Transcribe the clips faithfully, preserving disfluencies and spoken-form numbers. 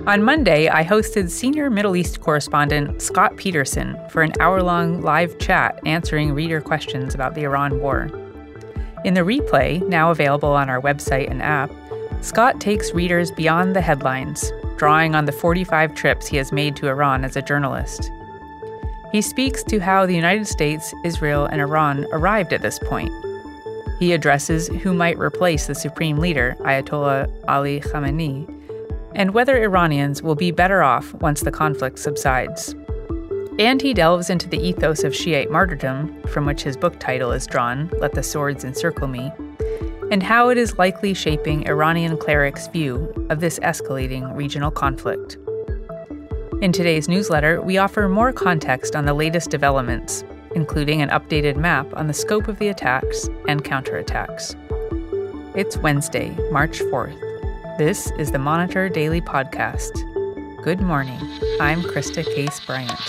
On Monday, I hosted senior Middle East correspondent Scott Peterson for an hour-long live chat answering reader questions about the Iran war. In the replay, now available on our website and app, Scott takes readers beyond the headlines, drawing on the forty-five trips he has made to Iran as a journalist. He speaks to how the United States, Israel, and Iran arrived at this point. He addresses who might replace the supreme leader, Ayatollah Ali Khamenei, and whether Iranians will be better off once the conflict subsides. And he delves into the ethos of Shiite martyrdom, from which his book title is drawn, Let the Swords Encircle Me, and how it is likely shaping Iranian clerics' view of this escalating regional conflict. In today's newsletter, we offer more context on the latest developments, including an updated map on the scope of the attacks and counterattacks. It's Wednesday, March fourth. This is the Monitor Daily Podcast. Good morning. I'm Krista Case Bryant.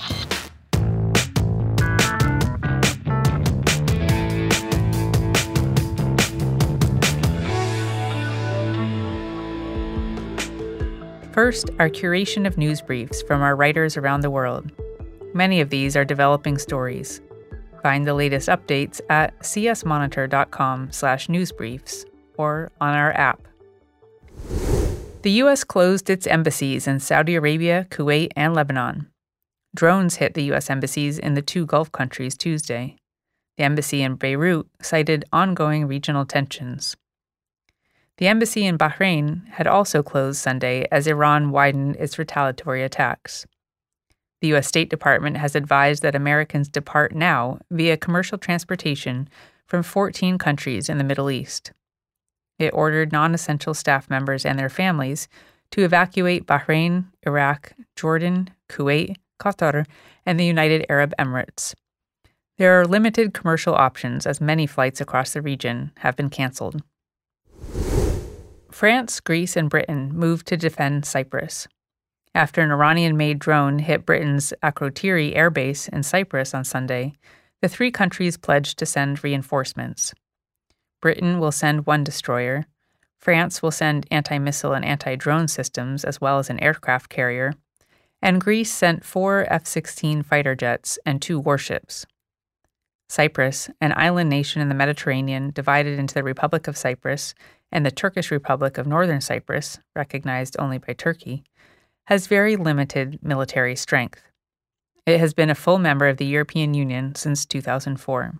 First, our curation of news briefs from our writers around the world. Many of these are developing stories. Find the latest updates at csmonitor.com slash newsbriefs or on our app. The U S closed its embassies in Saudi Arabia, Kuwait, and Lebanon. Drones hit the U S embassies in the two Gulf countries Tuesday. The embassy in Beirut cited ongoing regional tensions. The embassy in Bahrain had also closed Sunday as Iran widened its retaliatory attacks. The U S State Department has advised that Americans depart now via commercial transportation from fourteen countries in the Middle East. It ordered non-essential staff members and their families to evacuate Bahrain, Iraq, Jordan, Kuwait, Qatar, and the United Arab Emirates. There are limited commercial options as many flights across the region have been canceled. France, Greece, and Britain moved to defend Cyprus. After an Iranian-made drone hit Britain's Akrotiri airbase in Cyprus on Sunday, the three countries pledged to send reinforcements. Britain will send one destroyer, France will send anti-missile and anti-drone systems as well as an aircraft carrier, and Greece sent four F sixteen fighter jets and two warships. Cyprus, an island nation in the Mediterranean divided into the Republic of Cyprus and the Turkish Republic of Northern Cyprus, recognized only by Turkey, has very limited military strength. It has been a full member of the European Union since two thousand four.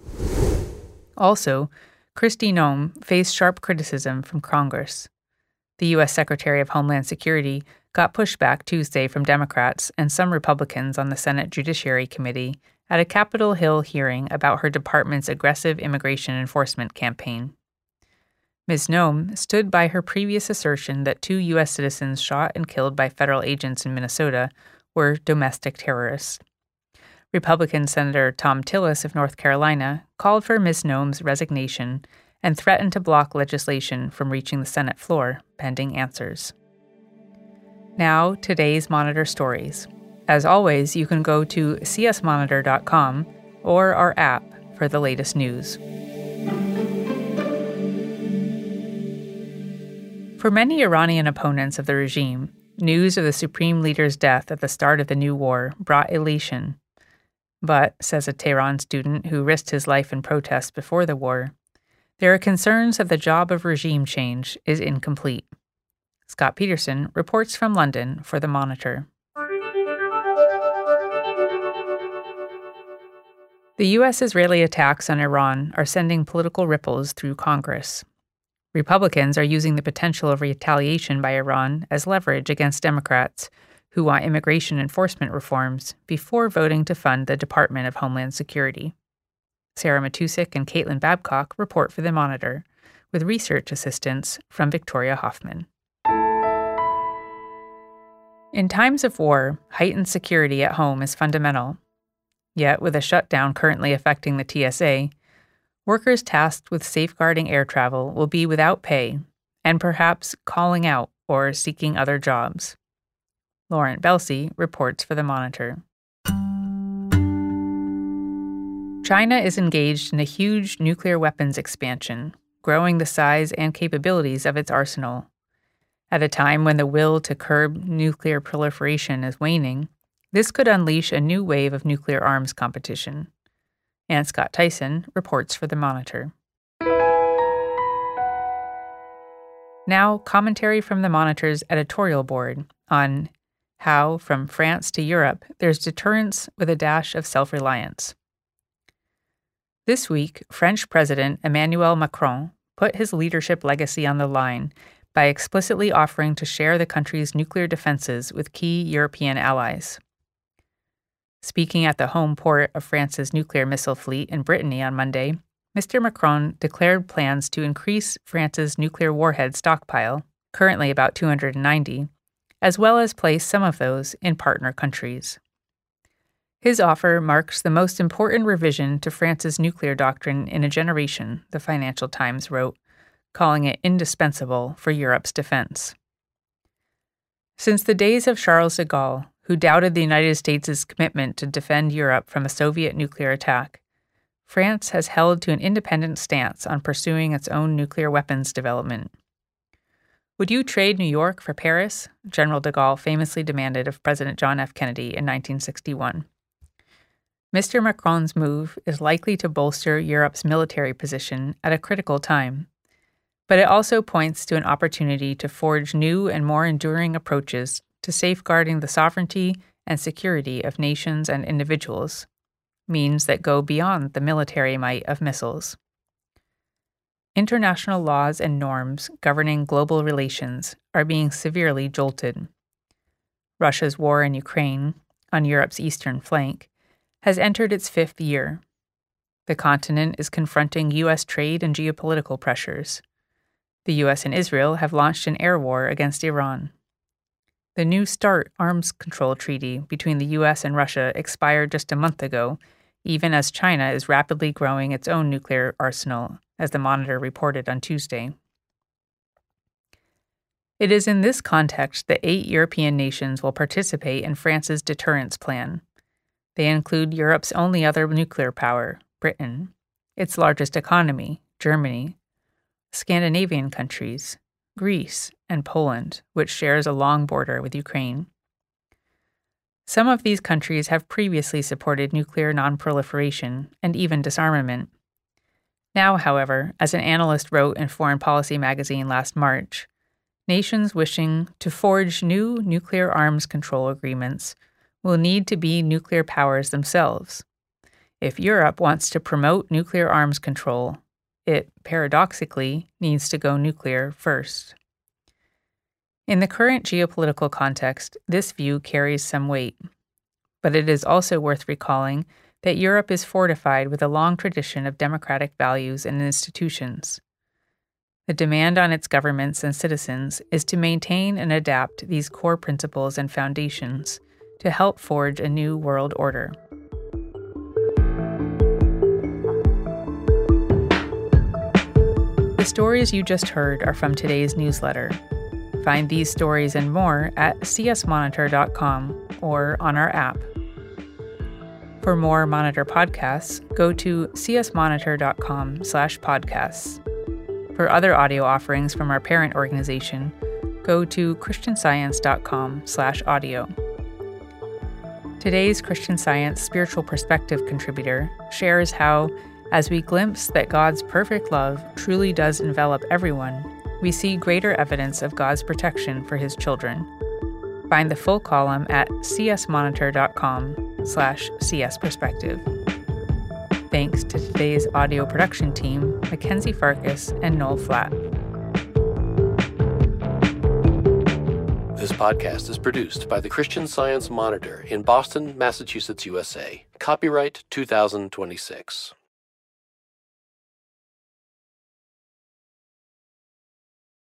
Also, Kristi Noem faced sharp criticism from Congress. The U S Secretary of Homeland Security got pushback Tuesday from Democrats and some Republicans on the Senate Judiciary Committee at a Capitol Hill hearing about her department's aggressive immigration enforcement campaign. Miz Noem stood by her previous assertion that two U S citizens shot and killed by federal agents in Minnesota were domestic terrorists. Republican Senator Thom Tillis of North Carolina called for Miz Noem's resignation and threatened to block legislation from reaching the Senate floor, pending answers. Now, today's Monitor stories. As always, you can go to c s monitor dot com or our app for the latest news. For many Iranian opponents of the regime, news of the supreme leader's death at the start of the new war brought elation. But, says a Tehran student who risked his life in protest before the war, there are concerns that the job of regime change is incomplete. Scott Peterson reports from London for The Monitor. The U S-Israeli attacks on Iran are sending political ripples through Congress. Republicans are using the potential of retaliation by Iran as leverage against Democrats who want immigration enforcement reforms before voting to fund the Department of Homeland Security. Sarah Matusik and Caitlin Babcock report for The Monitor, with research assistance from Victoria Hoffman. In times of war, heightened security at home is fundamental. Yet, with a shutdown currently affecting the T S A, workers tasked with safeguarding air travel will be without pay and perhaps calling out or seeking other jobs. Laurent Belsey reports for The Monitor. China is engaged in a huge nuclear weapons expansion, growing the size and capabilities of its arsenal. At a time when the will to curb nuclear proliferation is waning, this could unleash a new wave of nuclear arms competition. Ann Scott Tyson reports for The Monitor. Now, commentary from The Monitor's editorial board on how, from France to Europe, there's deterrence with a dash of self-reliance. This week, French President Emmanuel Macron put his leadership legacy on the line by explicitly offering to share the country's nuclear defenses with key European allies. Speaking at the home port of France's nuclear missile fleet in Brittany on Monday, Mister Macron declared plans to increase France's nuclear warhead stockpile, currently about two hundred ninety, as well as place some of those in partner countries. His offer marks the most important revision to France's nuclear doctrine in a generation, the Financial Times wrote, calling it indispensable for Europe's defense. Since the days of Charles de Gaulle, who doubted the United States' commitment to defend Europe from a Soviet nuclear attack, France has held to an independent stance on pursuing its own nuclear weapons development. Would you trade New York for Paris? General de Gaulle famously demanded of President John F. Kennedy in nineteen sixty-one. Mister Macron's move is likely to bolster Europe's military position at a critical time, but it also points to an opportunity to forge new and more enduring approaches to safeguarding the sovereignty and security of nations and individuals, means that go beyond the military might of missiles. International laws and norms governing global relations are being severely jolted. Russia's war in Ukraine, on Europe's eastern flank, has entered its fifth year. The continent is confronting U S trade and geopolitical pressures. The U S and Israel have launched an air war against Iran. The New START arms control treaty between the U S and Russia expired just a month ago, even as China is rapidly growing its own nuclear arsenal, as The Monitor reported on Tuesday. It is in this context that eight European nations will participate in France's deterrence plan. They include Europe's only other nuclear power, Britain, its largest economy, Germany, Scandinavian countries, Greece, and Poland, which shares a long border with Ukraine. Some of these countries have previously supported nuclear nonproliferation and even disarmament. Now, however, as an analyst wrote in Foreign Policy magazine last March, nations wishing to forge new nuclear arms control agreements will need to be nuclear powers themselves. If Europe wants to promote nuclear arms control, it, paradoxically, needs to go nuclear first. In the current geopolitical context, this view carries some weight. But it is also worth recalling that Europe is fortified with a long tradition of democratic values and institutions. The demand on its governments and citizens is to maintain and adapt these core principles and foundations to help forge a new world order. The stories you just heard are from today's newsletter. Find these stories and more at c s monitor dot com or on our app. For more Monitor podcasts, go to c s monitor dot com slash podcasts. For other audio offerings from our parent organization, go to christian science dot com slash audio. Today's Christian Science Spiritual Perspective contributor shares how, as we glimpse that God's perfect love truly does envelop everyone, we see greater evidence of God's protection for his children. Find the full column at c s monitor dot com slash c s perspective. Thanks to today's audio production team, Mackenzie Farkas and Noel Flatt. This podcast is produced by the Christian Science Monitor in Boston, Massachusetts, U S A. Copyright two thousand twenty-six.